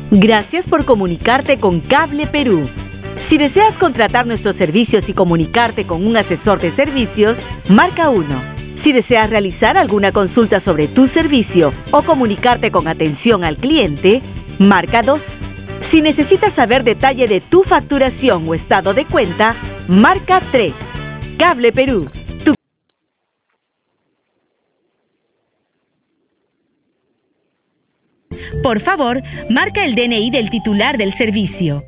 Gracias por comunicarte con Cable Perú. Si deseas contratar nuestros servicios y comunicarte con un asesor de servicios, marca 1. Si deseas realizar alguna consulta sobre tu servicio o comunicarte con atención al cliente, marca 2. Si necesitas saber detalle de tu facturación o estado de cuenta, marca 3. Cable Perú. Por favor, marca el DNI del titular del servicio.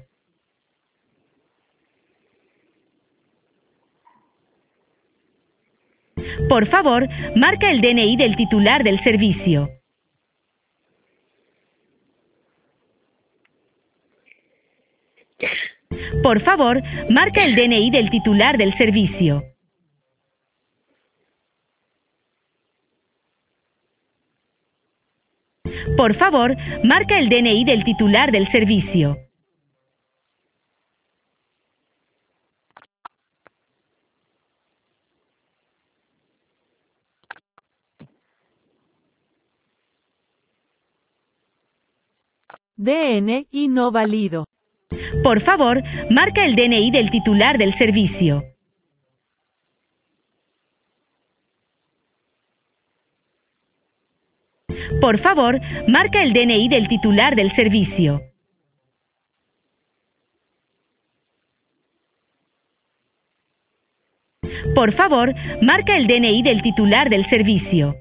Por favor, marca el DNI del titular del servicio. Por favor, marca el DNI del titular del servicio. Por favor, marca el DNI del titular del servicio. DNI no válido. Por favor, marca el DNI del titular del servicio. Por favor, marca el DNI del titular del servicio. Por favor, marca el DNI del titular del servicio.